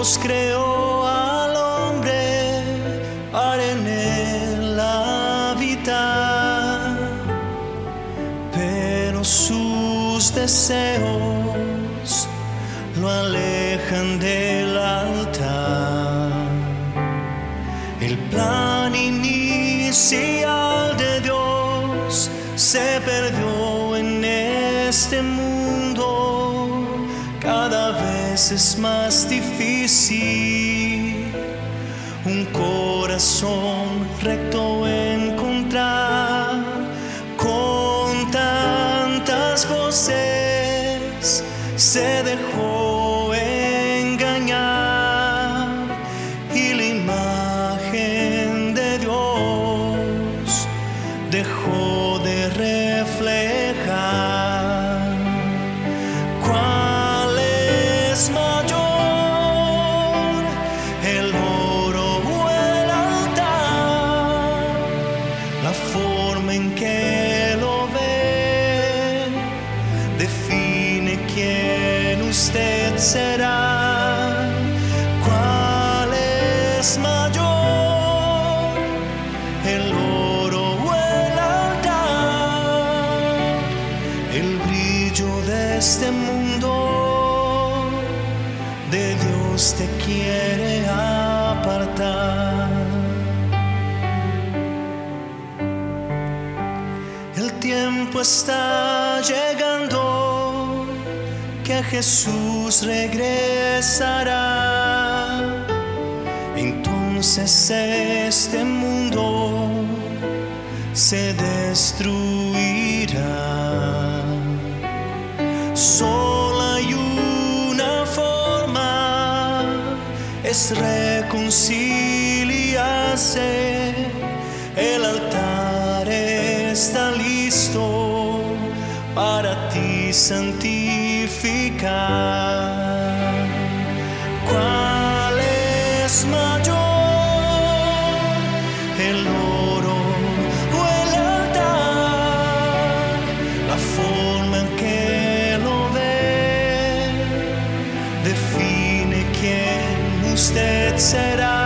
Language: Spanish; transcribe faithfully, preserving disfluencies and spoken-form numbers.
Dios creó al hombre para en él habitar, pero sus deseos lo alejan del altar. El plan inicial de Dios se perdió en este mundo. Cada vez es más difícil un corazón recto encontrar. Con tantas voces se dejó engañar y la imagen de Dios dejó de reflejar. ¿Cuál es mayor, el oro o el altar? La forma en que lo ve define quién usted será. ¿Cuál es mayor, el oro o el altar? El brillo de este mundo de Dios te quiere apartar. El tiempo está llegando que Jesús regresará. Entonces este mundo se destruirá. Solo hay una forma, es reconciliarse. El altar está listo para ti santificar. ¿Cuál es mayor, el oro o el altar? La forma en que lo ve define quién usted será.